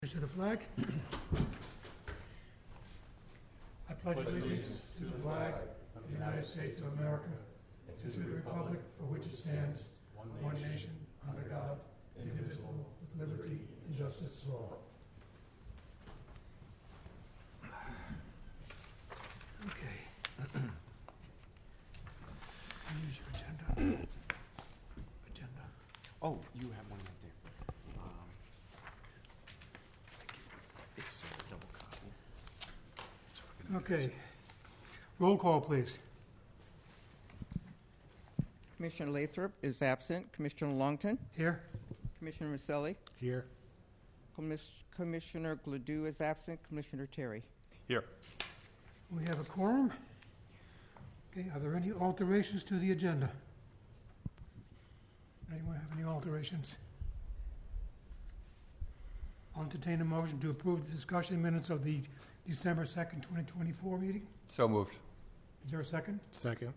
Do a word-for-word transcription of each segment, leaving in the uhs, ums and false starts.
To the flag. I pledge allegiance to the flag of the United States of America and to the republic for which it stands, one nation, under God, indivisible, with liberty and justice for all. Okay. Here's your agenda. Agenda. Oh, you have one right there. Um, It's a double copy. Okay. Roll call, please. Commissioner Lathrop is absent. Commissioner Longton? Here. Commissioner Maselli? Here. Commis- Commissioner Gladue is absent. Commissioner Terry? Here. We have a quorum. Okay, are there any alterations to the agenda? Anyone have any alterations? I'll entertain a motion to approve the discussion minutes of the December second, twenty twenty-four meeting. So moved. Is there a second? Second.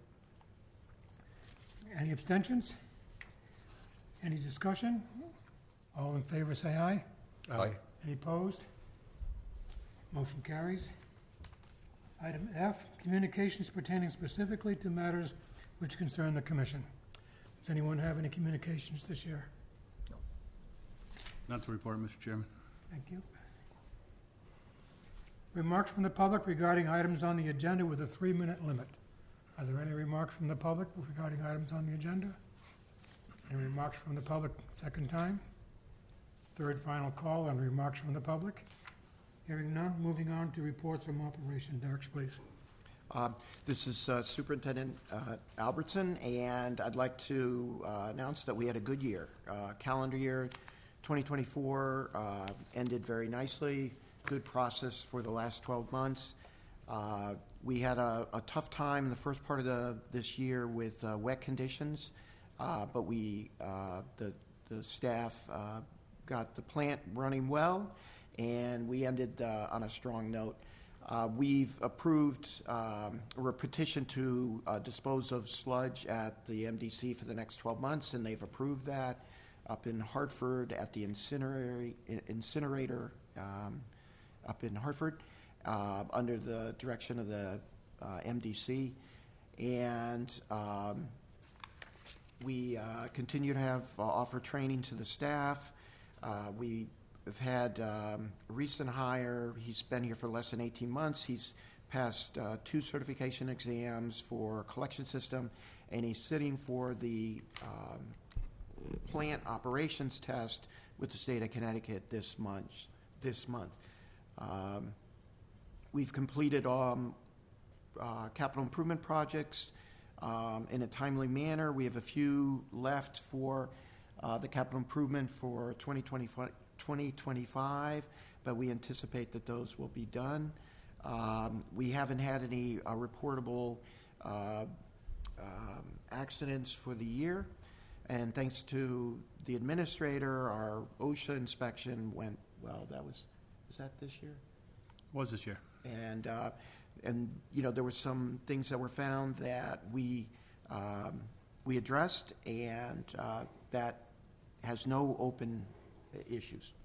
Any abstentions? Any discussion? All in favor say aye. Aye. Any opposed? Motion carries. Item F, communications pertaining specifically to matters which concern the commission. Does anyone have any communications to share? Not to report, Mister Chairman. Thank you. Remarks from the public regarding items on the agenda with a three-minute limit. Are there any remarks from the public regarding items on the agenda? Any remarks from the public second time? Third final call on remarks from the public. Hearing none, moving on to reports from operation. Derek, please. Uh, This is uh, Superintendent uh, Albertson, and I'd like to uh, announce that we had a good year. Uh, Calendar year twenty twenty-four uh, ended very nicely. Good process for the last twelve months. Uh, We had a a tough time in the first part of the this year with uh, wet conditions, uh, but we, uh, the the staff uh, got the plant running well, and we ended uh, on a strong note. Uh, We've approved, um, or a petition to uh, dispose of sludge at the M D C for the next twelve months, and they've approved that up in Hartford at the incinerator, incinerator um, up in Hartford, uh, under the direction of the uh, M D C. And um, we uh, continue to have uh, offer training to the staff. Uh, we have had um, a recent hire. He's been here for less than eighteen months. He's passed uh, two certification exams for collection system, and he's sitting for the um, plant operations test with the state of Connecticut this month. This month, um, we've completed um, uh, capital improvement projects um, in a timely manner. We have a few left for uh, the capital improvement for twenty twenty-five, but we anticipate that those will be done. Um, we haven't had any uh, reportable uh, um, accidents for the year. And thanks to the administrator, our OSHA inspection went well. That was, was that this year? Was this year. And, uh, and you know, there were some things that were found that we, um, we addressed, and uh, that has no open issues.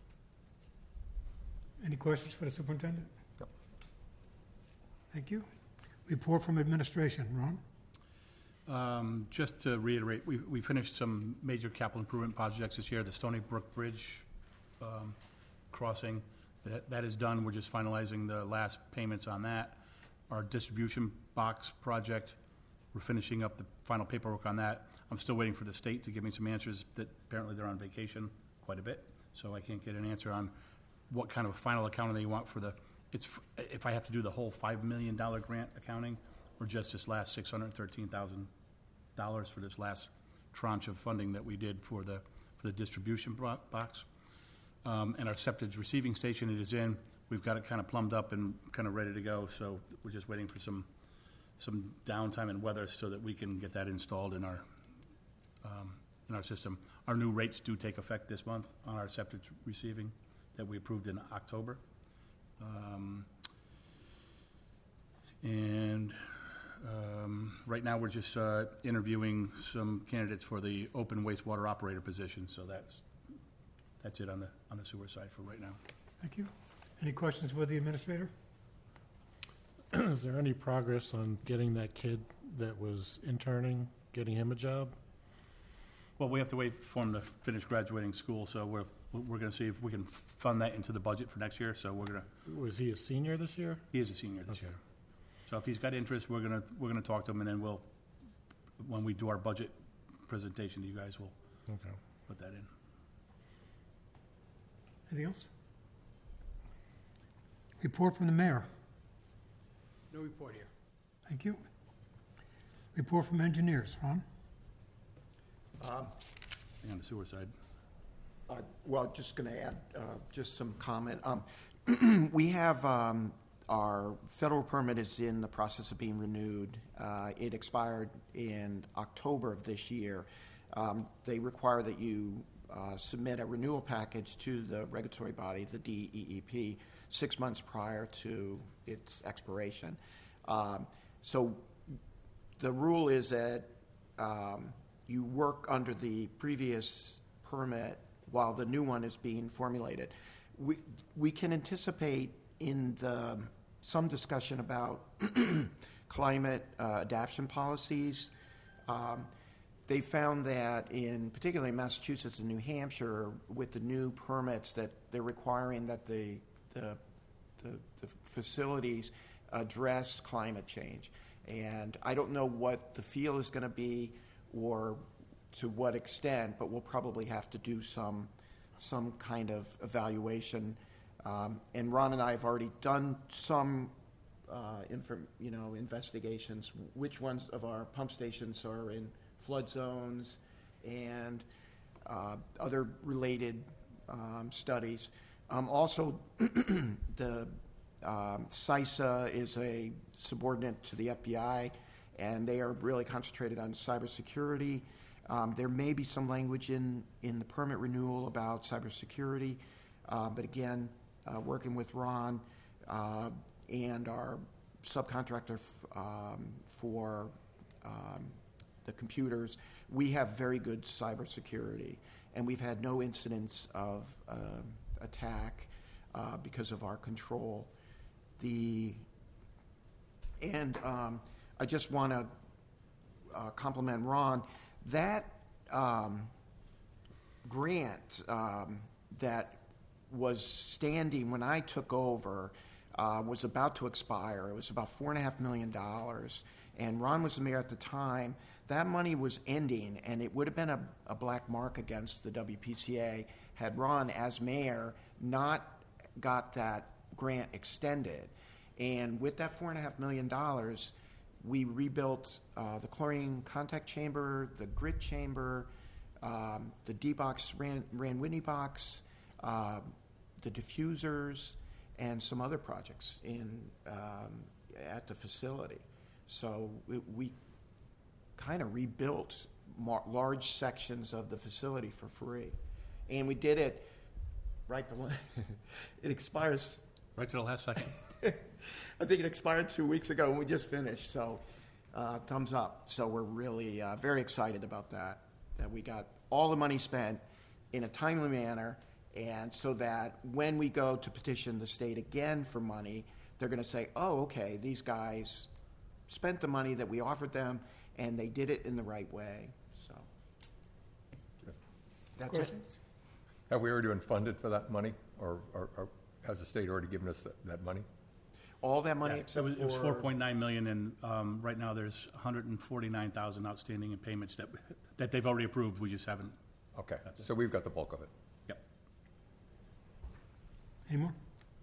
Any questions for the superintendent? No. Thank you. Report from administration. Ron? Um, just to reiterate, we, we finished some major capital improvement projects this year. The Stony Brook Bridge um, crossing, that, that is done. We're just finalizing the last payments on that. Our distribution box project, we're finishing up the final paperwork on that. I'm still waiting for the state to give me some answers. That apparently they're on vacation quite a bit, so I can't get an answer on what kind of a final accounting they want for the, it's, if I have to do the whole five million dollars grant accounting, or just this last six hundred thirteen thousand dollars for this last tranche of funding that we did for the for the distribution box. Um, and our septage receiving station, it is in. We've got it kind of plumbed up and kind of ready to go, so we're just waiting for some some downtime and weather so that we can get that installed in our um, in our system. Our new rates do take effect this month on our septage receiving that we approved in October. Um, and Um, right now, we're just uh, interviewing some candidates for the open wastewater operator position, so that's that's it on the, on the sewer side for right now. Thank you. Any questions for the administrator? Is there any progress on getting that kid that was interning, getting him a job? Well, we have to wait for him to finish graduating school, so we're, we're gonna see if we can fund that into the budget for next year, so we're gonna, Was he a senior this year? he is a senior this Okay. year. So if he's got interest, we're gonna, we're gonna talk to him, and then we'll, when we do our budget presentation, you guys will Okay. put that in. Anything else? Report from the mayor. No report here. Thank you. Report from engineers. Ron? Um, And on the sewer side. Uh, Well, just going to add uh, just some comment. Um, We have, um, our federal permit is in the process of being renewed. Uh, It expired in October of this year. Um, They require that you uh, submit a renewal package to the regulatory body, the D E E P, six months prior to its expiration. Um, So the rule is that um, you work under the previous permit while the new one is being formulated. We, we can anticipate in the, some discussion about climate uh, adaptation policies. Um, They found that in particularly Massachusetts and New Hampshire, with the new permits, that they're requiring that the, the, the, the facilities address climate change. And I don't know what the feel is going to be or to what extent, but we'll probably have to do some, some kind of evaluation. Um, and Ron and I have already done some, uh, inform, you know, investigations, which ones of our pump stations are in flood zones and uh, other related um, studies. Um, also, the um, CISA is a subordinate to the F B I, and they are really concentrated on cybersecurity. Um, there may be some language in, in the permit renewal about cybersecurity, uh, but again, uh, working with Ron uh, and our subcontractor f- um, for um, the computers, we have very good cybersecurity, and we've had no incidents of uh, attack uh, because of our control. The and um, I just want to uh, compliment Ron. That um, grant um, that was standing when I took over uh, was about to expire. It was about four and a half million dollars, and Ron was the mayor at the time. That money was ending, and it would have been a, a black mark against the W P C A had Ron, as mayor, not got that grant extended. And with that four and a half million dollars, we rebuilt uh, the chlorine contact chamber, the grit chamber, um, the D-box, Ran, Ran Whitney box, uh, the diffusers, and some other projects in um, at the facility. So it, we kind of rebuilt mar- large sections of the facility for free, and we did it right. The it expires. Right to the last second. I think it expired two weeks ago, and we just finished. So, uh, thumbs up. So we're really uh, very excited about that. That we got all the money spent in a timely manner, and so that when we go to petition the state again for money, they're going to say, "Oh, okay, these guys spent the money that we offered them, and they did it in the right way." So that's Questions? Have we already been funded for that money, or, or, or has the state already given us that, that money? it. All that money Yeah, except it was, it was for four point nine million, and um, right now there's one hundred forty-nine thousand outstanding in payments that, that they've already approved. We just haven't. Okay, so we've got the bulk of it. Yep. Any more?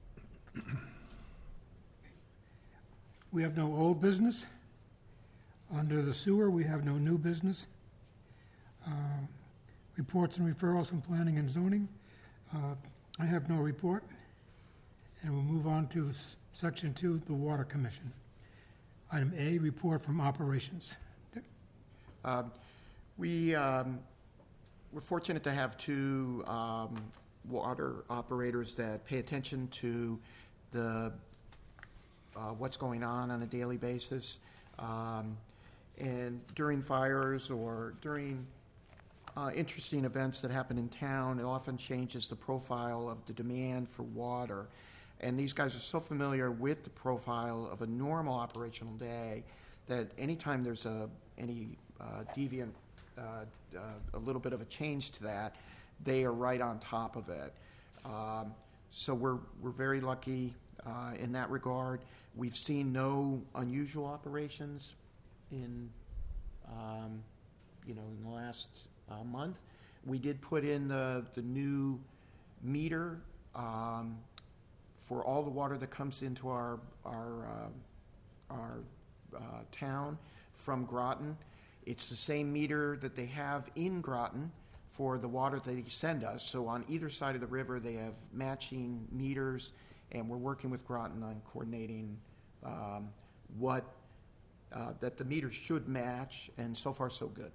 We have no old business. Under the sewer, we have no new business. Uh, Reports and referrals from planning and zoning. Uh, I have no report. And we'll move on to s- section two, the Water Commission. Item A, report from operations. Um, we, um, we're fortunate to have two um, water operators that pay attention to the uh, what's going on on a daily basis. Um, and during fires or during uh, interesting events that happen in town. It often changes the profile of the demand for water. And these guys are so familiar with the profile of a normal operational day that anytime there's a any uh, deviant, uh, uh, a little bit of a change to that, they are right on top of it. Um, so we're we're very lucky uh, in that regard. We've seen no unusual operations in, um, you know, in the last uh, month. We did put in the the new meter um, for all the water that comes into our our uh, our uh, town from Groton. It's the same meter that they have in Groton for the water that they send us. So on either side of the river, they have matching meters, and we're working with Groton on coordinating um, what uh, that the meters should match, and so far so good.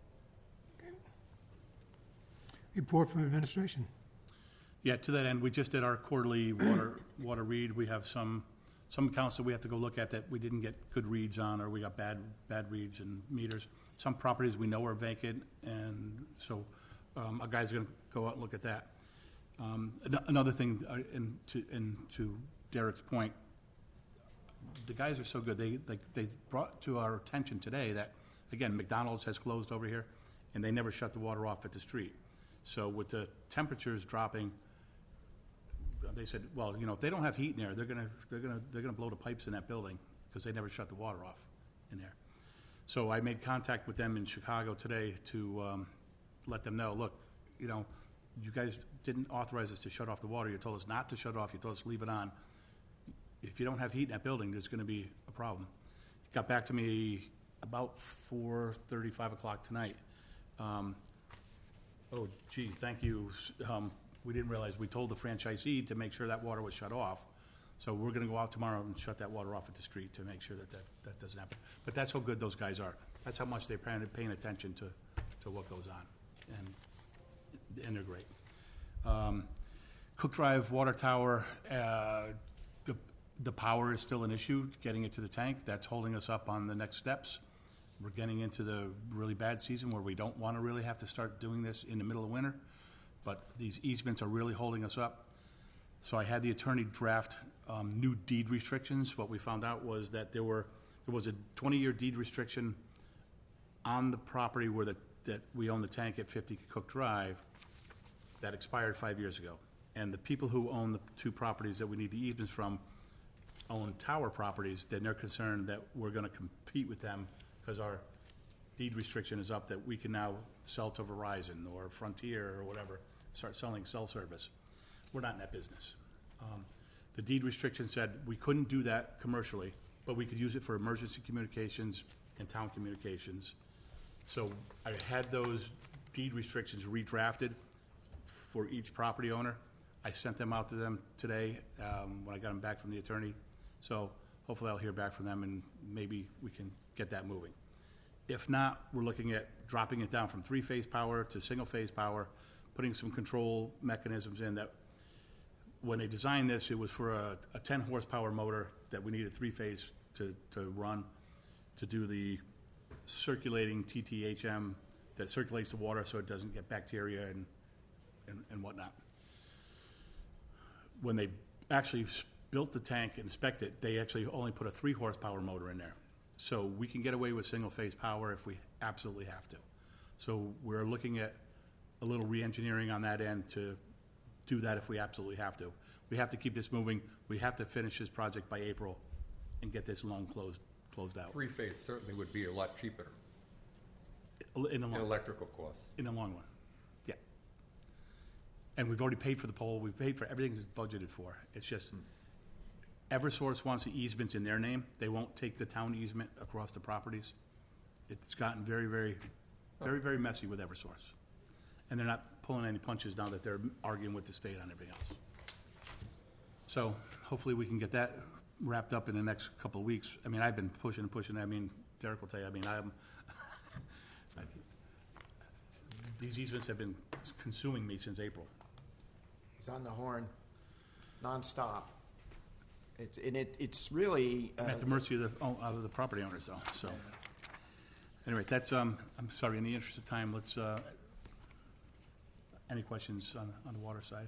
Report from administration. Yeah, to that end, we just did our quarterly water water read. We have some some accounts that we have to go look at that we didn't get good reads on, or we got bad bad reads and meters. Some properties we know are vacant, and so um, our guys are going to go out and look at that. Um, an- another thing, uh, and to and to Derek's point, the guys are so good. They they they brought to our attention today that again McDonald's has closed over here, and they never shut the water off at the street. So with the temperatures dropping, they said, well, you know, if they don't have heat in there, they're gonna they're gonna they're gonna blow the pipes in that building because they never shut the water off in there. So I made contact with them in Chicago today to um, let them know, look, you know, you guys didn't authorize us to shut off the water. You told us not to shut off. You told us to leave it on. If you don't have heat in that building, there's going to be a problem. He got back to me about four thirty, five o'clock tonight. Um, oh, gee, thank you. Um, we didn't realize, we told the franchisee to make sure that water was shut off. So we're going to go out tomorrow and shut that water off at the street to make sure that that, that doesn't happen. But that's how good those guys are. That's how much they're paying, paying attention to, to what goes on. And, and they're great. Um, Cook Drive Water Tower, uh, the, the power is still an issue, getting it to the tank. That's holding us up on the next steps. We're getting into the really bad season where we don't want to really have to start doing this in the middle of winter. But these easements are really holding us up. So I had the attorney draft um, new deed restrictions. What we found out was that there were there was a twenty-year deed restriction on the property where the, that we own the tank at fifty Cook Drive that expired five years ago. And the people who own the two properties that we need the easements from own tower properties. Then they're concerned that we're going to compete with them because our deed restriction is up, that we can now sell to Verizon or Frontier or whatever, start selling cell service. We're not in that business. Um, the deed restriction said we couldn't do that commercially, but we could use it for emergency communications and town communications. So I had those deed restrictions redrafted for each property owner. I sent them out to them today um, when I got them back from the attorney. So hopefully I'll hear back from them and maybe we can get that moving. If not, we're looking at dropping it down from three-phase power to single-phase power, putting some control mechanisms in that when they designed this, it was for a, a ten horsepower motor that we needed three-phase to, to run to do the circulating T T H M that circulates the water so it doesn't get bacteria and, and, and whatnot. When they actually built the tank and inspected it, they actually only put a three horsepower motor in there. So we can get away with single-phase power if we absolutely have to. So we're looking at a little re-engineering on that end to do that if we absolutely have to. We have to keep this moving. We have to finish this project by April and get this loan closed closed out. Three-phase certainly would be a lot cheaper In the in long, electrical costs. in the long run, yeah. And we've already paid for the pole. We've paid for everything that's budgeted for. It's just Eversource wants the easements in their name. They won't take the town easement across the properties. It's gotten very, very, very, very messy with Eversource. And they're not pulling any punches now that they're arguing with the state on everything else. So hopefully we can get that wrapped up in the next couple of weeks. I mean, I've been pushing and pushing. I mean, Derek will tell you, I mean, I'm, I, these easements have been consuming me since April. He's on the horn, nonstop. It's, and it, it's really. Uh, I'm at the mercy of the, oh, of the property owners, though, so. Anyway, that's, um, I'm sorry, in the interest of time, let's, uh, any questions on, on the water side.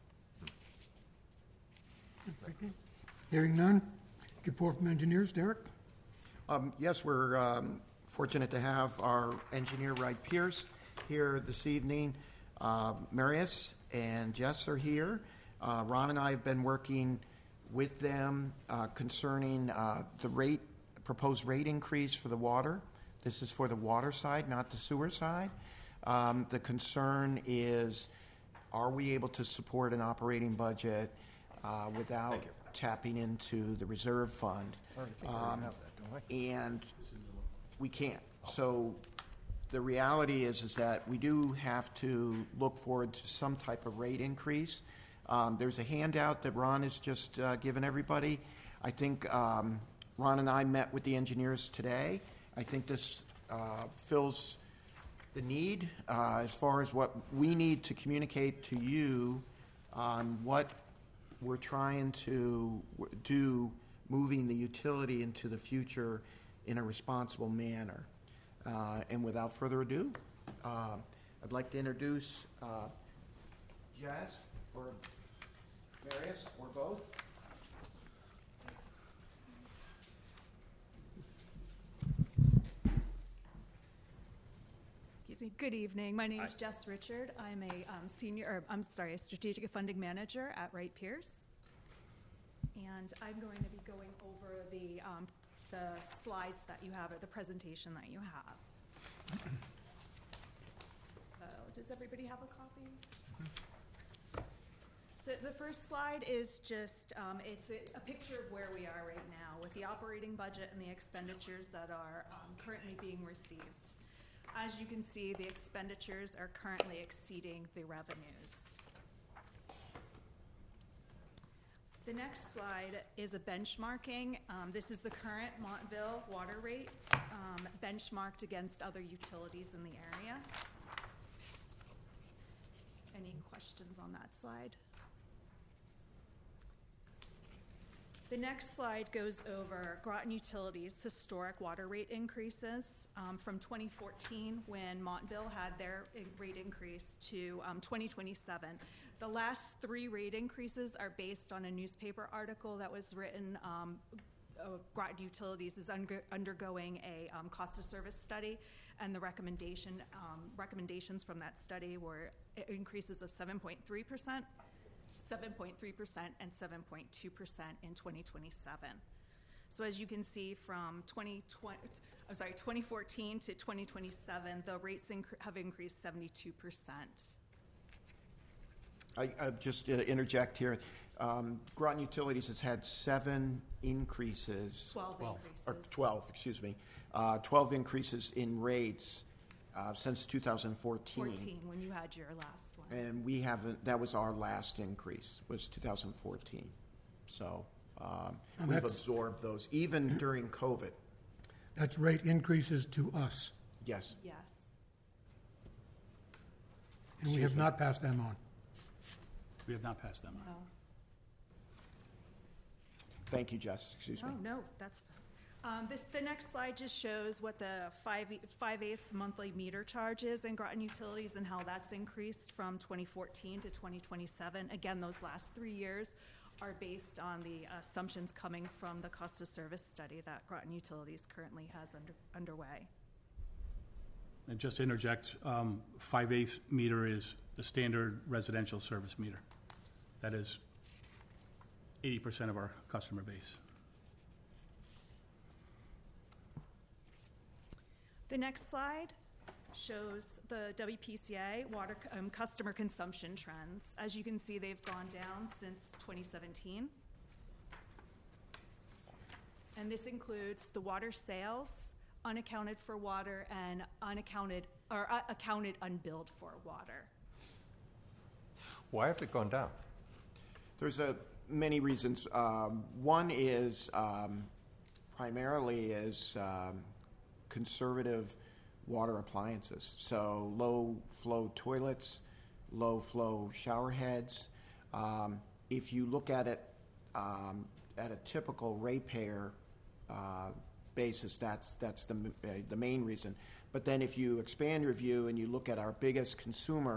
Okay. Hearing none. Report from engineers. Derek? Um, Yes, we're um, fortunate to have our engineer, Wright Pierce, here this evening. Uh, Marius and Jess are here. Uh, Ron and I have been working with them uh, concerning uh, the rate, proposed rate increase for the water. This is for the water side, not the sewer side. Um, The concern is, are we able to support an operating budget uh, without tapping into the reserve fund? Um, And we can't. So the reality is, is that we do have to look forward to some type of rate increase. Um, There's a handout that Ron has just uh, given everybody. I think um, Ron and I met with the engineers today. I think this uh, fills the need uh, as far as what we need to communicate to you on what we're trying to w- do, moving the utility into the future in a responsible manner. Uh, And without further ado, uh, I'd like to introduce uh, Jess or Marius or both. Excuse me. Good evening. My name is Jess Richard. I'm a um, senior, or I'm sorry, a strategic funding manager at Wright Pierce. And I'm going to be going over the, um, the slides that you have, or the presentation that you have. So, does everybody have a copy? So the first slide is just, um, it's a, a picture of where we are right now with the operating budget and the expenditures that are um, currently being received. As you can see, the expenditures are currently exceeding the revenues. The next slide is a benchmarking. Um, this is the current Montville water rates, um, benchmarked against other utilities in the area. Any questions on that slide? The next slide goes over Groton Utilities' historic water rate increases um, from twenty fourteen, when Montville had their in- rate increase, to um, twenty twenty-seven. The last three rate increases are based on a newspaper article that was written. Um, uh, Groton Utilities is under- undergoing a um, cost of service study, and the recommendation um, recommendations from that study were increases of seven point three percent. seven point three percent and seven point two percent in twenty twenty-seven. So as you can see, from twenty twenty, I'm sorry, twenty fourteen to twenty twenty-seven, the rates inc- have increased seventy-two percent. I, I just uh, interject here. Um, Groton Utilities has had seven increases. twelve, Twelve. increases. Or twelve, excuse me. Uh, twelve increases in rates uh, since two thousand fourteen. fourteen, when you had your last one. And we haven't, that was our last increase, was two thousand fourteen. So um, And we've that's- absorbed those, even during COVID. That's rate increases to us, Yes. Yes. and we Excuse have me. not passed them on. We have not passed them on. Oh, Thank you, Jess. Excuse me. oh no, that's, um, this, the next slide just shows what the five, five-eighths monthly meter charge is in Groton Utilities and how that's increased from twenty fourteen to twenty twenty-seven. Again, those last three years are based on the assumptions coming from the cost of service study that Groton Utilities currently has under, underway. And just to interject, um, five-eighths meter is the standard residential service meter. That is eighty percent of our customer base. The next slide shows the W P C A water um, customer consumption trends. As you can see, they've gone down since twenty seventeen. And this includes the water sales, unaccounted for water, and unaccounted, or uh, accounted unbilled for water. Why have it gone down? There's a, many reasons. Um, one is um, primarily is um, conservative water appliances. So low flow toilets, low flow shower heads. Um, if you look at it um, at a typical ratepayer uh, basis, that's that's the uh, the main reason. But then if you expand your view and you look at our biggest consumer,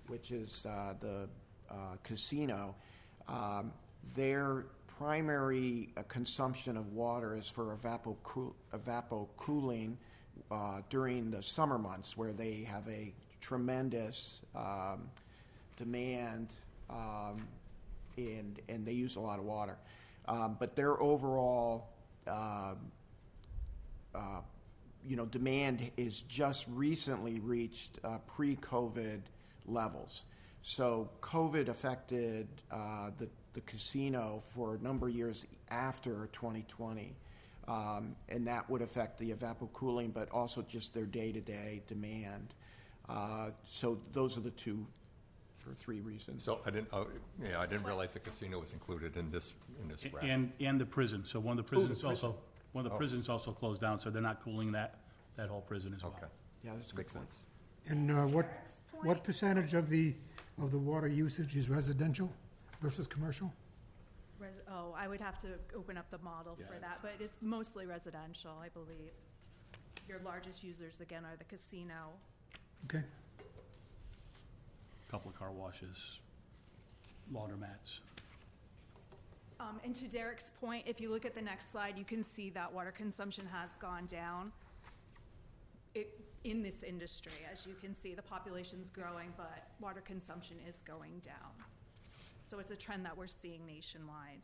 which is uh, the uh, casino, um, their primary uh, consumption of water is for evapo evapocooling uh, during the summer months, where they have a tremendous um, demand um, and and they use a lot of water. Um, but their overall uh, uh, you know, demand is just recently reached uh, pre-COVID levels. So COVID affected uh, the, the casino for a number of years after twenty twenty. Um, and that would affect the evapocooling, but also just their day-to-day demand. Uh, so those are the two or three reasons. So I didn't, oh, yeah, I didn't realize the casino was included in this, in this bracket. And, and the prison, so one of the Oh, the prisons prison. also, one of the Oh. prisons also closed down, so they're not cooling that, that whole prison as well. Okay. Yeah, that's a good Makes point. sense. And uh, what, Next point. what percentage of the, of the water usage is residential versus commercial? Res- Oh, I would have to open up the model for Yeah. that, but it's mostly residential, I believe. Your largest users, again, are the casino. Okay. Couple of car washes, laundromats. Um, and to Derek's point, if you look at the next slide, you can see that water consumption has gone down it, in this industry. As you can see, the population's growing, but water consumption is going down. So it's a trend that we're seeing nationwide.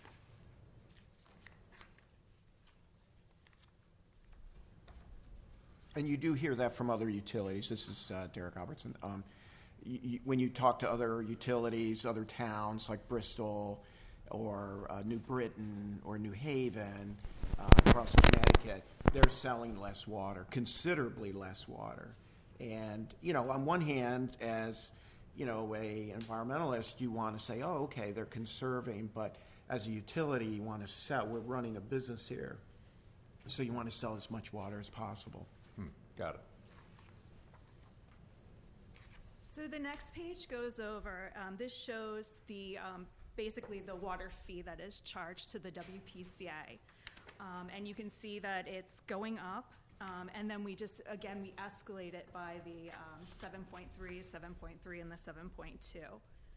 And you do hear that from other utilities. This is uh, Derek Albertson. Um, y- y- when you talk to other utilities, other towns like Bristol or uh, New Britain or New Haven, uh, across Connecticut, they're selling less water, considerably less water. And, you know, on one hand, as, you know, a environmentalist, you want to say, oh, okay, they're conserving, but as a utility, you want to sell. We're running a business here, so you want to sell as much water as possible. Hmm, got it. So the next page goes over, um, this shows the, um, basically the water fee that is charged to the W P C A. Um, and you can see that it's going up, um, and then we just, again, we escalate it by the um, seven point three, seven point three, and the seven point two.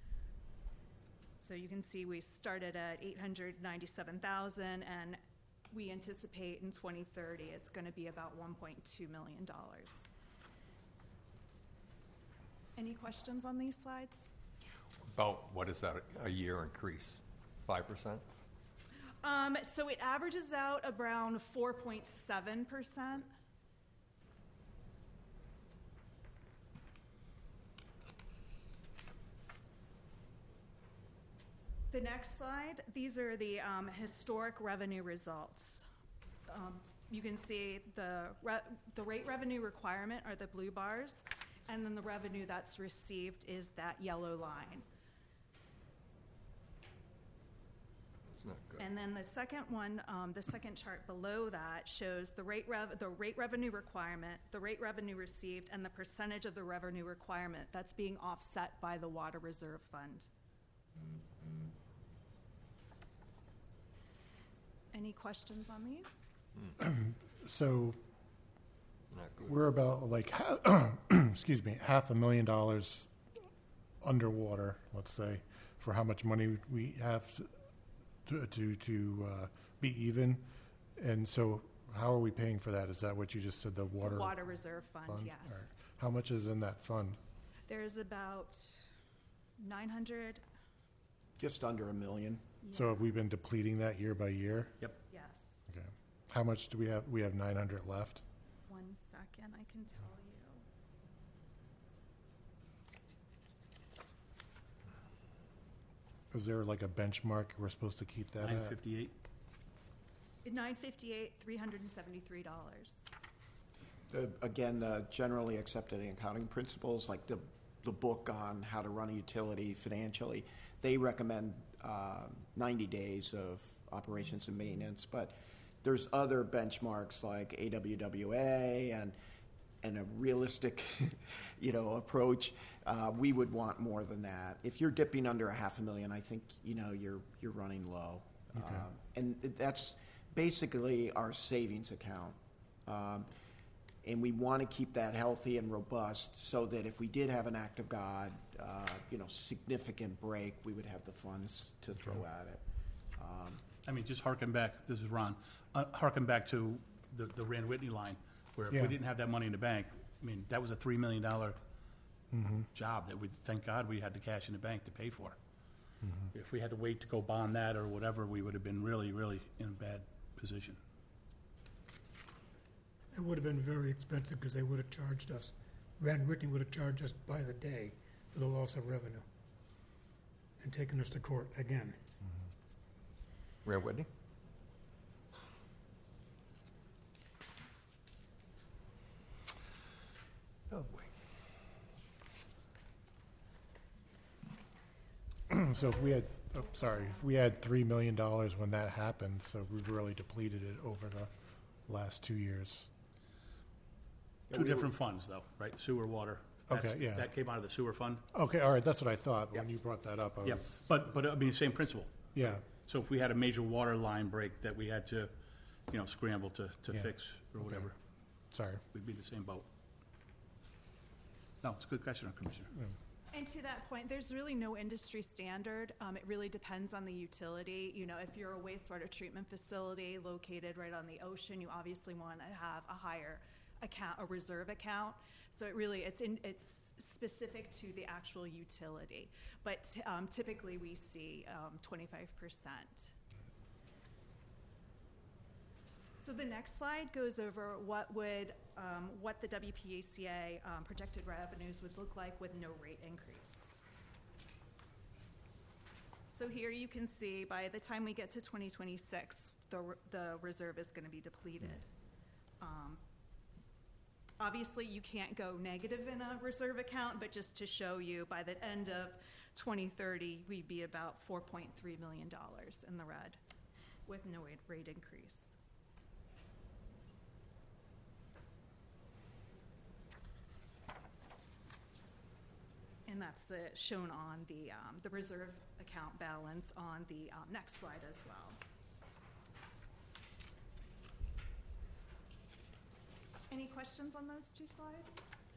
So you can see we started at eight hundred ninety-seven thousand, and we anticipate in twenty thirty it's going to be about one point two million dollars. Any questions on these slides? About, what is that, a year increase? Five percent? Um, so it averages out around four point seven percent. The next slide, these are the um, historic revenue results. Um, you can see the, re- the rate revenue requirement are the blue bars, and then the revenue that's received is that yellow line. It's not good. And then the second one, um, the second chart below that shows the rate rev, the rate revenue requirement, the rate revenue received, and the percentage of the revenue requirement that's being offset by the Water Reserve Fund. Any questions on these? So Not good. we're about like, ha- excuse me, half a million dollars underwater, let's say, for how much money we have to to to uh, be even. And so, how are we paying for that? Is that what you just said? The water Water Reserve Fund, fund? yes. All right. How much is in that fund? There's about nine hundred, Just under a million. So have we been depleting that year by year? yes. Okay. How much do we have? We have nine hundred left. One second, I can tell you. Is there like a benchmark we're supposed to keep that Nine at? fifty-eight. Nine fifty-eight, three hundred and seventy-three dollars. The, again, the generally accepted accounting principles, like the, the book on how to run a utility financially, they recommend uh, ninety days of operations and maintenance. But there's other benchmarks like A W W A and and a realistic, you know, approach. Uh, we would want more than that. If you're dipping under a half a million, I think you know you're you're running low, Okay. um, and that's basically our savings account. Um, And we want to keep that healthy and robust so that if we did have an act of God, uh, you know, significant break, we would have the funds to throw at it. Um, I mean, just harken back, this is Ron, uh, harken back to the, the Rand Whitney line, where if Yeah. we didn't have that money in the bank, I mean, that was a three million dollars job that we, thank God we had the cash in the bank to pay for. If we had to wait to go bond that or whatever, we would have been really, really in a bad position. It would have been very expensive because they would have charged us, Rand Whitney would have charged us by the day for the loss of revenue and taken us to court again. Rand Whitney? Oh, boy. So if we had, oh, sorry, if we had three million dollars when that happened, so we've really depleted it over the last two years. Two different funds, though, right? Sewer, water. That's- Okay, yeah. That came out of the sewer fund. Okay, all right, that's what I thought. When Yeah. you brought that up, I Yep. was, But, but, I mean, same principle. yeah, So if we had a major water line break that we had to, you know, scramble to, to Yeah. fix or whatever, sorry. we'd be in the same boat. No, it's a good question, Commissioner. And to that point, there's really no industry standard. Um, it really depends on the utility. You know, if you're a wastewater treatment facility located right on the ocean, you obviously want to have a higher account, a reserve account. So it really, it's in, it's specific to the actual utility. But um, typically we see um, twenty-five percent. So the next slide goes over what would, um, what the W P A C A um, projected revenues would look like with no rate increase. So here you can see by the time we get to twenty twenty-six, the, re- the reserve is gonna be depleted. Um, Obviously, you can't go negative in a reserve account, but just to show you, by the end of twenty thirty, we'd be about four point three million dollars in the red with no rate- rate increase. And that's the, shown on the, um, the reserve account balance on the, um, next slide as well. Any questions on those two slides?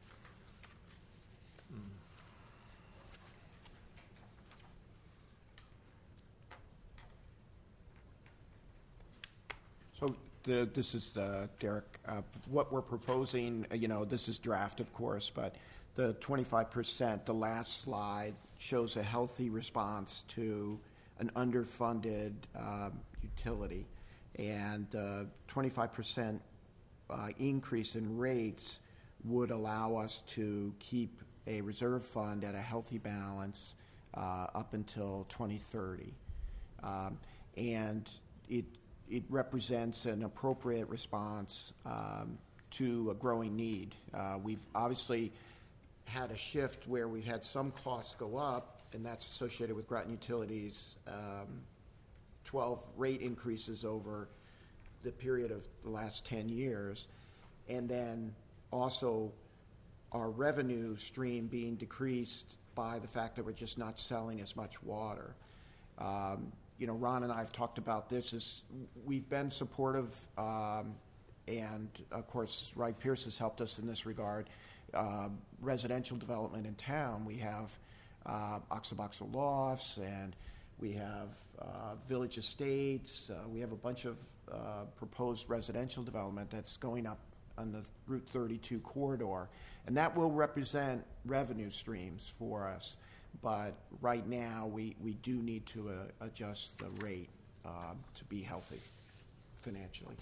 So the, this is uh, Derek. Uh, What we're proposing, uh, you know, this is draft, of course, but the twenty-five percent, the last slide, shows a healthy response to an underfunded um, utility. And uh, twenty-five percent uh, increase in rates would allow us to keep a reserve fund at a healthy balance uh, up until twenty thirty. Um, And it it represents an appropriate response um, to a growing need. Uh, we've obviously had a shift where we've had some costs go up, and that's associated with Groton Utilities' um, twelve rate increases over the period of the last ten years, and then also our revenue stream being decreased by the fact that we're just not selling as much water. Um, you know, Ron and I have talked about this. Is we've been supportive, um, and of course, Wright Pierce has helped us in this regard. Uh, residential development in town, we have uh, Oxaboxa Lofts, and we have uh, Village Estates. Uh, we have a bunch of uh, proposed residential development that's going up on the Route thirty-two corridor, and that will represent revenue streams for us. But right now, we, we do need to uh, adjust the rate uh, to be healthy financially.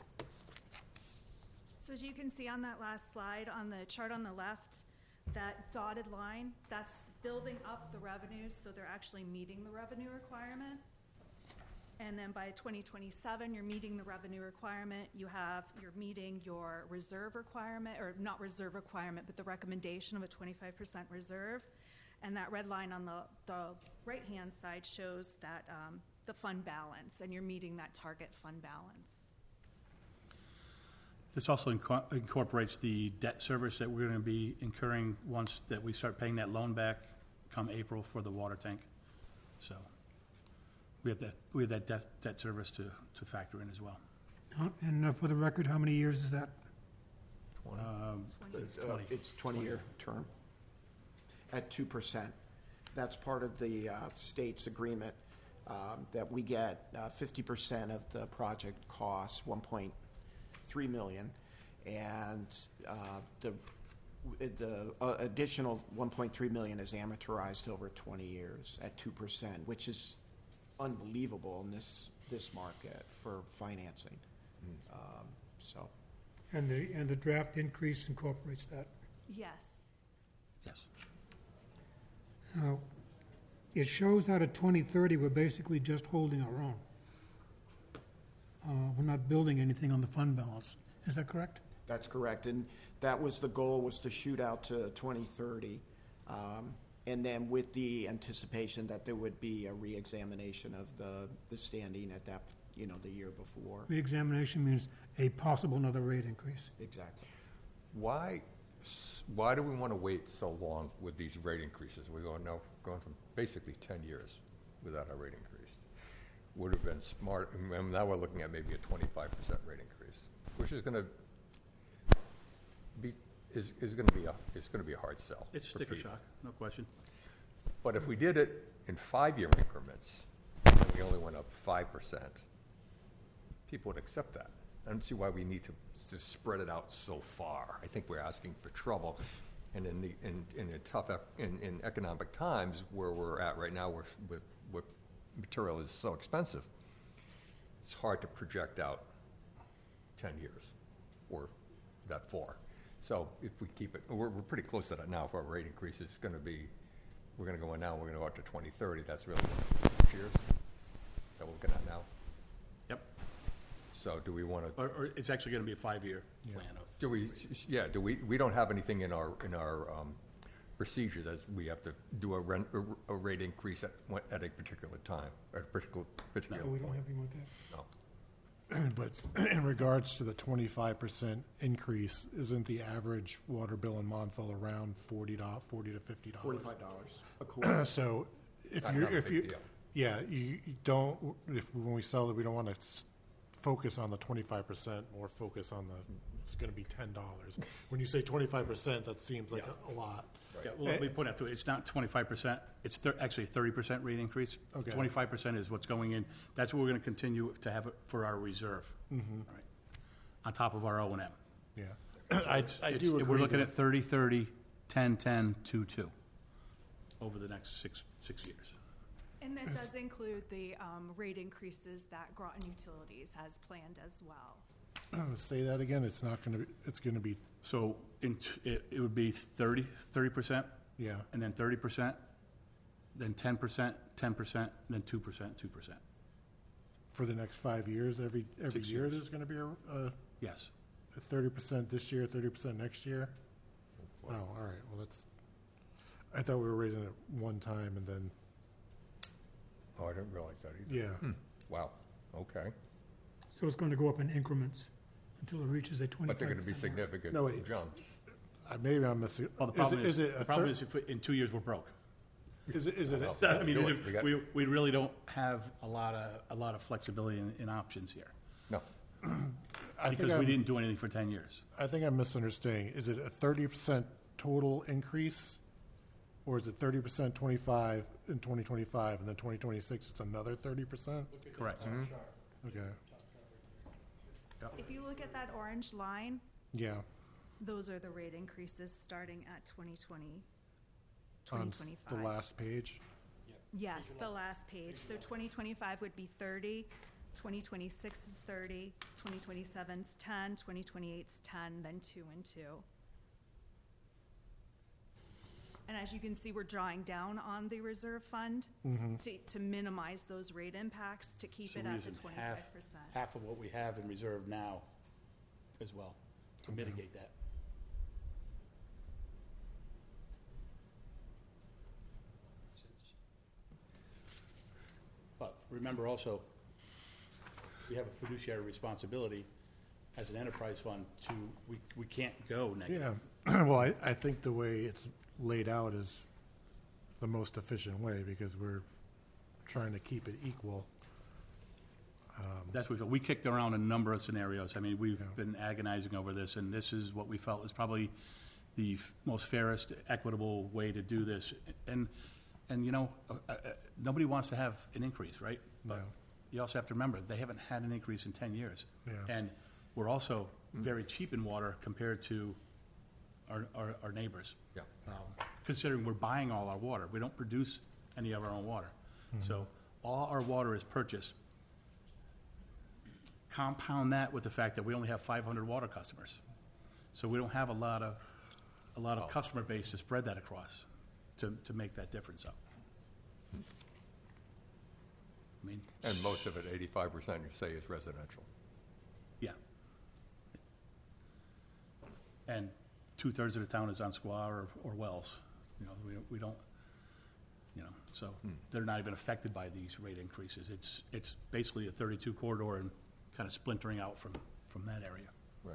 So as you can see on that last slide, on the chart on the left, that dotted line, that's building up the revenues, so they're actually meeting the revenue requirement. And then by twenty twenty-seven, you're meeting the revenue requirement. You have, you're meeting your reserve requirement, or not reserve requirement, but the recommendation of a twenty-five percent reserve. And that red line on the, the right-hand side shows that um, the fund balance, and you're meeting that target fund balance. This also inco- incorporates the debt service that we're going to be incurring once that we start paying that loan back come April for the water tank. So we have that, we have that debt, debt service to, to factor in as well. Uh, And uh, for the record, how many years is that? Um, It's, uh, twenty. It's twenty-year term at two percent. That's part of the uh, state's agreement, um, that we get uh, fifty percent of the project costs, one point three million, and uh, the the uh, additional one point three million is amortized over twenty years at two percent, which is unbelievable in this this market for financing. Um, so. And the, and the draft increase incorporates that. Yes. Yes. Now, it shows out at twenty thirty, we're basically just holding our own. Uh, We're not building anything on the fund balance. Is that correct? That's correct, and that was the goal, was to shoot out to twenty thirty, um, and then with the anticipation that there would be a reexamination of the, the standing at that, you know, the year before. Reexamination means a possible another rate increase. Exactly. Why, s- why do we want to wait so long with these rate increases? We're going now, going from basically ten years without a rate increase. Would have been smart, and now we're looking at maybe a twenty-five percent rate increase, which is going to be, is, is going to be a, it's going to be a hard sell. It's for sticker people. shock, no question. But if we did it in five-year increments, and we only went up five percent, people would accept that. I don't see why we need to, to spread it out so far. I think we're asking for trouble. And in the, in, in a tough, ec- in, in economic times where we're at right now, where, with, with material is so expensive, it's hard to project out ten years or that far. So if we keep it, we're, we're pretty close to that now. If our rate increase is gonna be, we're gonna go in now, we're gonna go out to twenty thirty, that's really six years that we're looking at now. Yep. So do we want to, Or, or it's actually going to be a five-year plan of. do we, yeah, do we, we don't have anything in our, in our um, procedures as we have to do a rent, a- a rate increase at, one- at a particular time, at a particular, particular But we don't point? have anything with that. No. But in regards to the twenty-five percent increase, isn't the average water bill in Montville around forty dollars, forty to fifty dollars? Forty-five dollars a quarter. So if Not- you, not a if big you, deal. yeah, you you don't, if, when we sell it, we don't want to focus on the twenty-five percent, more focus on the, it's going to be ten dollars. When you say twenty-five percent, that seems like a- a lot. Yeah, well, let me point out to it, it's not twenty-five percent, it's thir- actually a thirty percent rate increase. Okay. Twenty-five percent is what's going in, that's what we're gonna continue to have it for our reserve. Mm-hmm. All right. On top of our O and M. Yeah. I, I It's- do agree. We're looking that- at thirty, thirty, ten, ten, two, two, over the next six, six years. And that does include the um, rate increases that Groton Utilities has planned as well. Say that again, it's not going to be, it's going to be, So in, t- it, it would be thirty, thirty percent, yeah, and then thirty percent, then ten percent, ten percent, then two percent, two percent. for the next five years, every, every Six year years. there's going to be a, a Yes. thirty percent this year, thirty percent next year? Oh, all right, well, that's, I thought we were raising it one time and then, Oh, I didn't realize that either. yeah. Hmm. Wow, okay. So it's going to go up in increments until it reaches a twenty-five But percent. they're going to be significant No, wait. jumps. Uh, Maybe I'm missing. Well, the is problem it- is, it a the problem thir- is if in two years we're broke. Is it, is it, Well, a- I mean, do it. We got- we, we really don't have a lot of, a lot of flexibility in, in options here. No, I think Because we I'm, didn't do anything for ten years. I think I'm misunderstanding. Is it a thirty percent total increase? Or is it thirty percent twenty-five in twenty twenty-five and then twenty twenty-six it's another thirty percent? Correct. Okay, If you look at that orange line, yeah. those are the rate increases starting at twenty twenty, On twenty s- twenty-five. the last page? Yes, the last page. So twenty twenty-five would be thirty, twenty twenty-six is thirty, twenty twenty-seven's ten, twenty twenty-eight's ten, then two and two. And as you can see, we're drawing down on the reserve fund Mm-hmm. to, to minimize those rate impacts, to keep So it we're at the using twenty-five half, percent. half of what we have in reserve now as well, to mitigate that. But remember also, we have a fiduciary responsibility as an enterprise fund to, we, we can't go negative. Yeah, well, I, I think the way it's laid out is the most efficient way because we're trying to keep it equal. Um, That's what we, we kicked around a number of scenarios. I mean, we've Yeah. been agonizing over this, and this is what we felt is probably the f- most fairest, equitable way to do this. And, and you know, uh, uh, nobody wants to have an increase, right? But No. you also have to remember, they haven't had an increase in ten years. Yeah. And we're also very cheap in water compared to our, our, our neighbors. Yeah. Um, Considering we're buying all our water. We don't produce any of our own water. So all our water is purchased. Compound that with the fact that we only have five hundred water customers. So we don't have a lot of, a lot of customer base to spread that across to, to make that difference up. I mean, And most of it, eighty-five percent, you say, is residential. yeah. And two-thirds of the town is on squaw or, or wells. You know, we, we don't, you know, so they're not even affected by these rate increases. It's, it's basically a thirty-two corridor and kind of splintering out from, from that area. Right.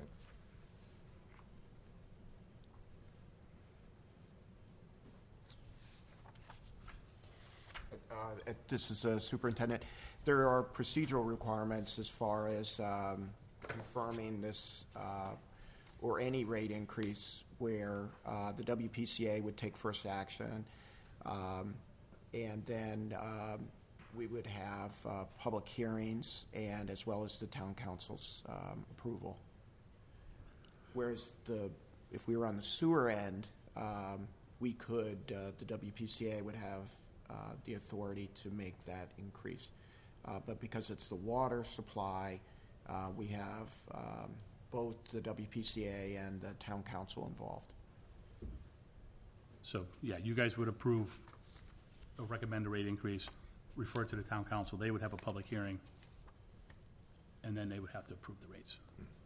Uh, uh, This is a superintendent. There are procedural requirements as far as um, confirming this uh, or any rate increase where uh, the W P C A would take first action. Um, And then um, we would have uh, public hearings and as well as the town council's um, approval. Whereas the, if we were on the sewer end, um, we could, uh, the W P C A would have uh, the authority to make that increase. Uh, But because it's the water supply, uh, we have um, both the W P C A and the town council involved. So, yeah, you guys would approve or recommend a rate increase, refer it to the town council, they would have a public hearing, and then they would have to approve the rates.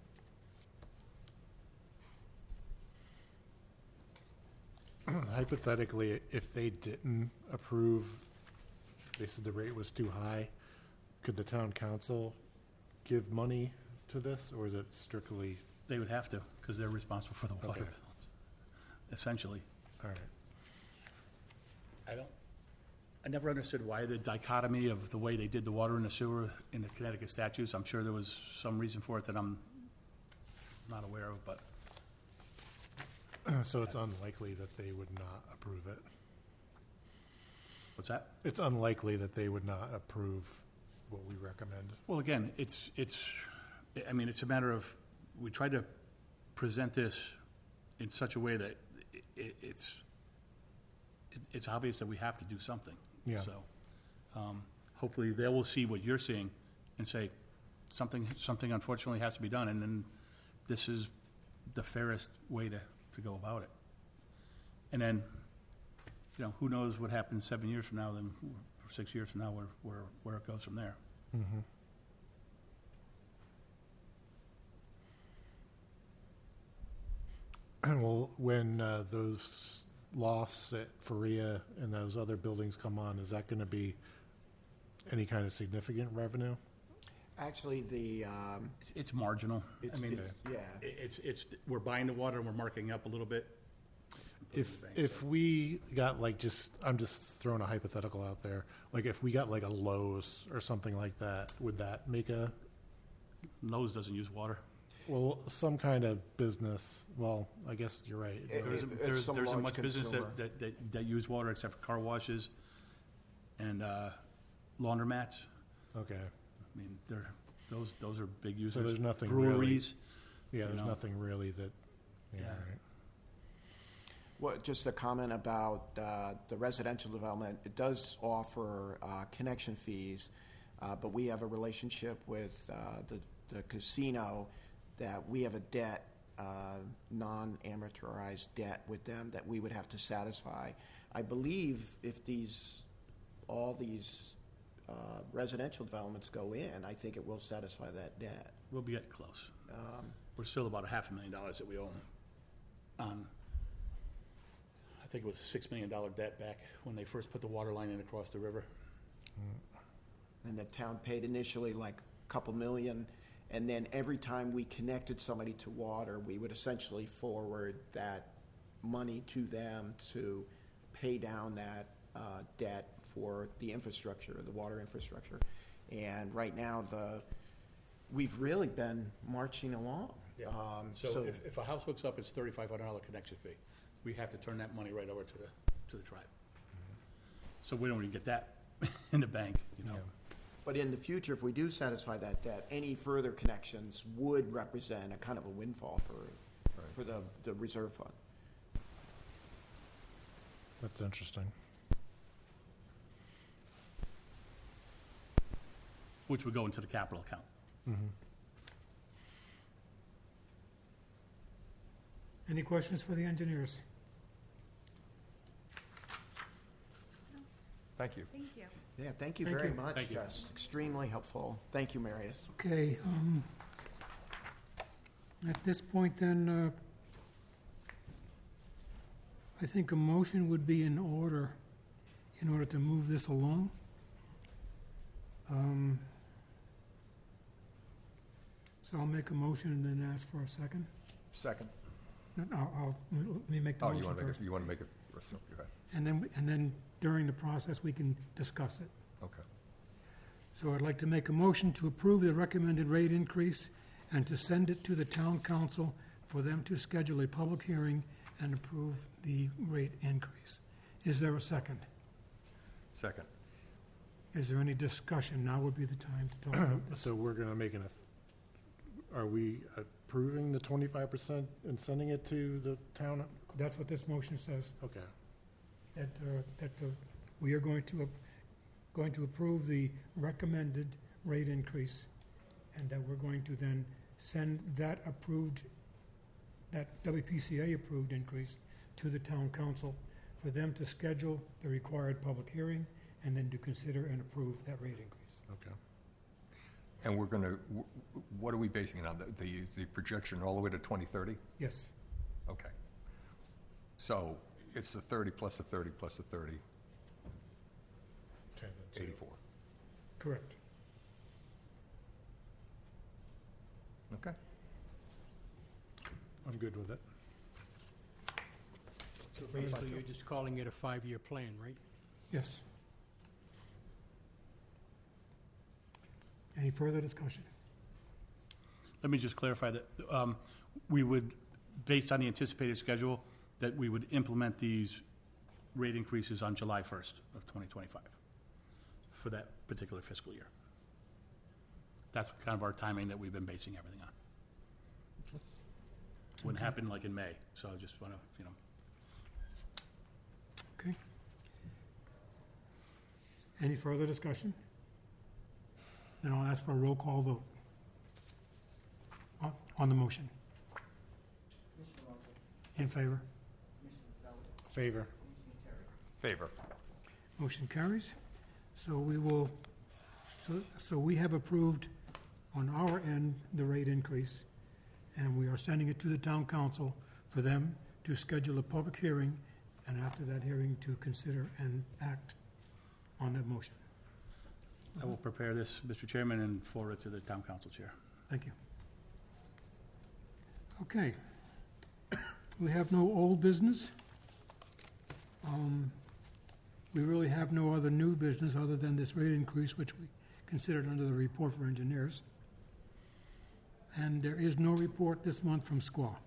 Hypothetically, if they didn't approve, they said the rate was too high, could the town council give money to this, or is it strictly, They would have to, because they're responsible for the water Okay. bills, essentially. all right? I don't, I never understood why the dichotomy of the way they did the water and the sewer in the Connecticut statutes. I'm sure there was some reason for it that I'm not aware of, but So it's unlikely that they would not approve it. what's that? It's unlikely that they would not approve what we recommend. Well, again, it's, it's, I mean, it's a matter of, we tried to present this in such a way that i- i- it's, it- it's obvious that we have to do something. Yeah. So, um, hopefully they will see what you're seeing and say, something, something unfortunately has to be done, and then this is the fairest way to, to go about it. And then, you know, who knows what happens seven years from now, then, or six years from now, where, where, where it goes from there. Mm-hmm. Well, when uh, those lofts at Faria and those other buildings come on, is that going to be any kind of significant revenue? Actually, the, um, It's, it's marginal. I it's, mean, it's, yeah. i- it's, it's, we're buying the water and we're marking up a little bit. If, if we got like just, I'm just throwing a hypothetical out there, like if we got like a Lowe's or something like that, would that make a, Lowe's doesn't use water. well, some kind of business, well, I guess you're right. It- There it- isn't, it's there's, some there isn't large much business consumer. that, that, that, that use water except for car washes and, uh, laundromats. Okay, I mean, they're, those, those are big users. so there's nothing really, Breweries. yeah, you there's know. nothing really that, yeah, Yeah. right. Well, just a comment about uh, the residential development. It does offer uh, connection fees, uh, but we have a relationship with uh, the the casino that we have a debt, uh, non-amortized debt with them that we would have to satisfy. I believe if these, all these uh, residential developments go in, I think it will satisfy that debt. We'll be getting close. Um, We're still about a half a million dollars that we owe on, I think it was a six million dollar debt back when they first put the water line in across the river. And the town paid initially like a couple million, and then every time we connected somebody to water, we would essentially forward that money to them to pay down that uh, debt for the infrastructure, the water infrastructure. And right now, the we've really been marching along. Yeah. Um, So if, if a house hooks up, it's thirty-five hundred dollar connection fee. We have to turn that money right over to the, to the tribe. So we don't even get that in the bank, you know? But in the future, if we do satisfy that debt, any further connections would represent a kind of a windfall for, for the, the reserve fund. That's interesting. Which would go into the capital account. Any questions for the engineers? Thank you. Thank you. Yeah, thank you Thank very you. much, Thank you. Jess. Extremely helpful. Thank you, Marius. Okay, um, at this point then, uh, I think a motion would be in order, in order to move this along. Um, so I'll make a motion and then ask for a second. Second. No, I'll, I'll, let me make the Oh, you motion want to make first. it, you want to make it, first? Go ahead. And then, and then during the process, we can discuss it. Okay. So I'd like to make a motion to approve the recommended rate increase and to send it to the town council for them to schedule a public hearing and approve the rate increase. Is there a second? Second. Is there any discussion? Now would be the time to talk about this. So we're gonna make an, are we approving the twenty-five percent and sending it to the town? That's what this motion says, Okay. that, uh, that uh, we are going to, ap- going to approve the recommended rate increase, and that we're going to then send that approved, that W P C A-approved increase to the town council for them to schedule the required public hearing and then to consider and approve that rate increase. Okay. And we're going to, what are we basing it on? The, the, the projection all the way to twenty thirty? Yes, Okay. So it's the thirty plus the thirty plus the thirty, Okay, that's it. eighty-four. correct. Okay. I'm good with it. So basically, you're just calling it a five-year plan, right? Yes. Any further discussion? Let me just clarify that, um, we would, based on the anticipated schedule, that we would implement these rate increases on July first of twenty twenty-five for that particular fiscal year. That's kind of our timing that we've been basing everything on. Wouldn't happen like in May, so I just want to, you know, Okay. Any further discussion? Then I'll ask for a roll call vote on, on the motion. In favor? Favor. Favor. Motion carries. So we will, so, so we have approved on our end the rate increase, and we are sending it to the town council for them to schedule a public hearing, and after that hearing, to consider and act on that motion. I will prepare this, Mister Chairman, and forward it to the town council chair. Thank you. Okay. We have no old business. Um, We really have no other new business other than this rate increase, which we considered under the report for engineers. And there is no report this month from S Q A.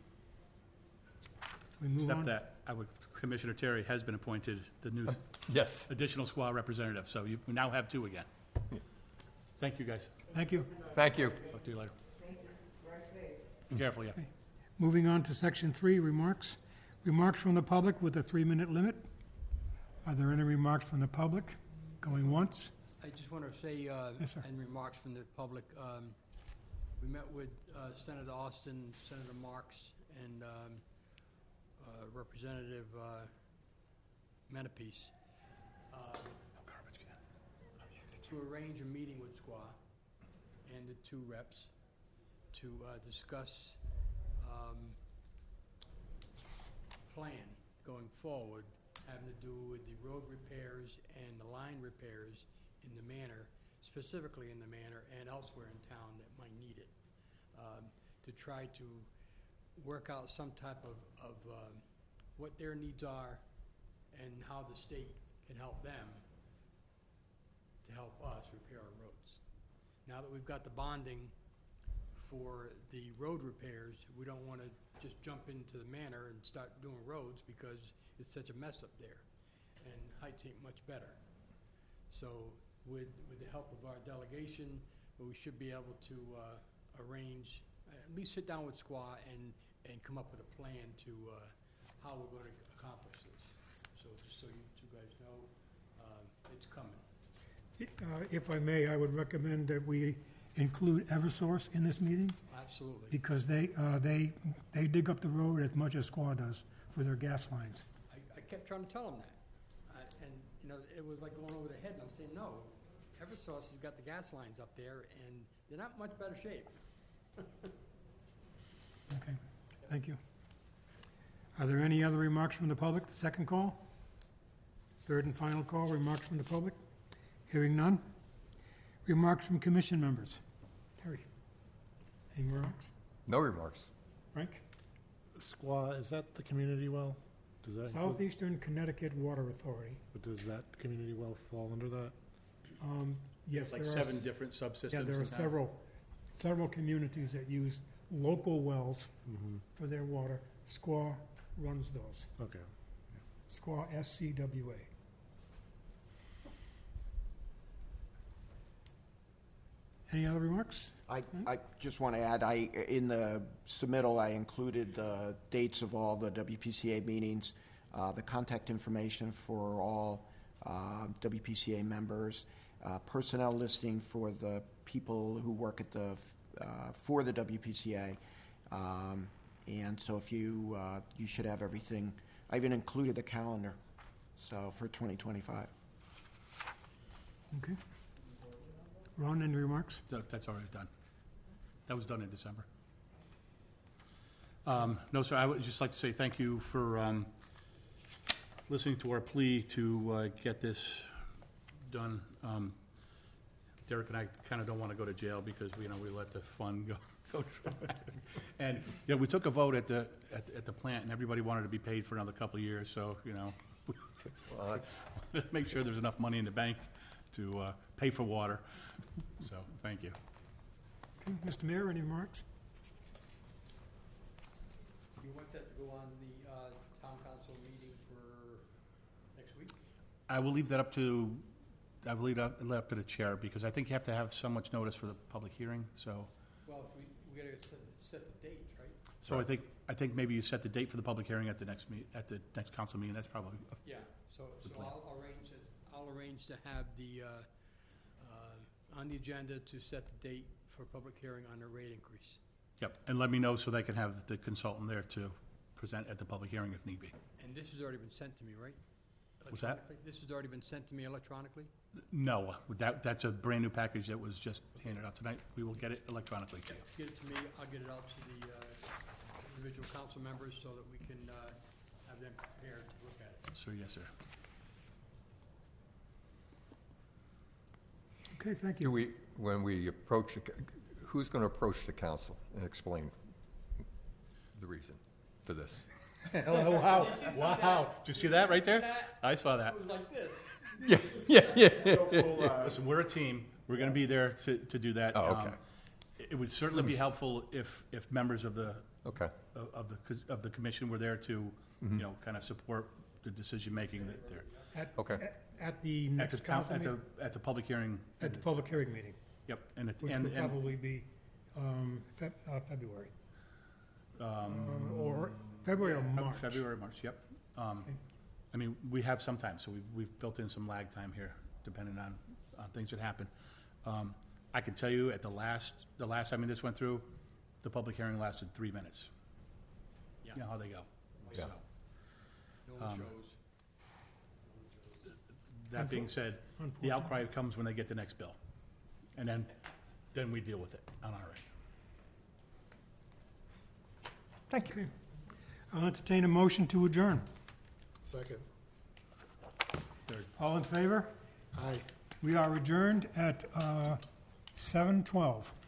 So we move Except on. that, I would, Commissioner Terry has been appointed the new Yes. additional S Q A representative, so you we now have two again. Thank you, guys. Thank you. Thank you. Talk to you later. Be careful, yeah. Moving on to section three, remarks. Remarks from the public with a three-minute limit. Are there any remarks from the public? Going once? I just want to say, uh, Yes, sir. and remarks from the public, um, we met with uh, Senator Austin, Senator Marks, and um, uh, Representative uh, Menapese uh, to arrange a meeting with S Q A and the two reps to uh, discuss um, plan going forward having to do with the road repairs and the line repairs in the manor, specifically in the manor and elsewhere in town that might need it, um, to try to work out some type of, of um, what their needs are and how the state can help them to help us repair our roads. Now that we've got the bonding for the road repairs, we don't want to just jump into the manor and start doing roads because it's such a mess up there, and heights ain't much better. So with, with the help of our delegation, we should be able to uh, arrange, at least sit down with S Q A and, and come up with a plan to uh, how we're going to accomplish this. So just so you two guys know, uh, it's coming. Uh, If I may, I would recommend that we include Eversource in this meeting, Absolutely. because they, uh, they, they dig up the road as much as S Q A does for their gas lines. I, I kept trying to tell them that. I, and, you know, it was like going over their head, and I'm saying, no, Eversource has got the gas lines up there, and they're not in much better shape. Okay, thank you. Are there any other remarks from the public? The second call? Third and final call, remarks from the public? Hearing none. Remarks from commission members? Terry? Any remarks? No remarks. Frank? Squaw, is that the community well? Does that include, Southeastern Connecticut Water Authority. but does that community well fall under that? Um, Yes, Like there are, seven s- different subsystems. yeah, there are in town. several, several communities that use local wells Mm-hmm. for their water. S Q A runs those. Okay. S Q A, S C W A. Any other remarks? I, I just want to add, I, in the submittal, I included the dates of all the W P C A meetings, uh, the contact information for all uh, W P C A members, uh, personnel listing for the people who work at the, uh, for the W P C A. Um, and so if you, uh, you should have everything. I even included the calendar, so for twenty twenty-five. Okay. Ron, any remarks? That- That's already done. That was done in December. Um, No, sir, I would just like to say thank you for um, listening to our plea to uh, get this done. Um, Derek and I kind of don't want to go to jail because, you know, we let the fun go. go dry. And, you know, we took a vote at the, at at the plant, and everybody wanted to be paid for another couple of years, so, you know, Well, that's, let's make sure there's enough money in the bank to uh, pay for water. So, thank you. Okay, Mister Mayor, any remarks? You want that to go on the uh, town council meeting for next week? I will leave that up to, I will leave that leave up to the chair, because I think you have to have so much notice for the public hearing, so. Well, if we, we gotta set, set the dates, right? So I think, I think maybe you set the date for the public hearing at the next meet, at the next council meeting, that's probably, Yeah, so, so Good plan. I'll arrange, it- I'll arrange to have the, uh, uh, on the agenda to set the date for public hearing on the rate increase. yep, and let me know so they can have the consultant there to present at the public hearing if need be. And this has already been sent to me, right? What's that? Electronically? This has already been sent to me electronically? No, that, that's a brand-new package that was just handed out tonight, we will get it electronically to you. Get it to me, I'll get it out to the uh, individual council members so that we can uh, have them prepared to look at it. So, yes, sir. Okay, thank do you. we, when we approach, the c- who's going to approach the council and explain the reason for this? Oh, wow, wow, did you see that right there? I saw that. It was like this. Yeah, yeah, yeah. Listen, we're a team. We're going to be there to, to do that. Oh, okay. Um, It would certainly be helpful if, if members of the, Okay, of of the, cos- of the commission were there to, you know, kind of support the decision-making that they're. At- Okay. at- At the At the, next coun- council at the, meeting? at the public hearing. At the public hearing meeting, Yep, and, it- which and, would and, probably be um, Feb- uh, February. um, Uh, Or February or Feb- March. February, March, yep. Um, Okay. I mean, we have some time, so we've, we've built in some lag time here, depending on, on things that happen. Um, I can tell you, at the last, the last time this went through, the public hearing lasted three minutes. Yeah. You know how they go. Yeah. So, No one Um, shows. that being said, the Unfortunately. outcry comes when they get the next bill. And then, then we deal with it on our end. thank you. Okay. I'll entertain a motion to adjourn. Second. Third. All in favor? Aye. We are adjourned at uh, seven twelve.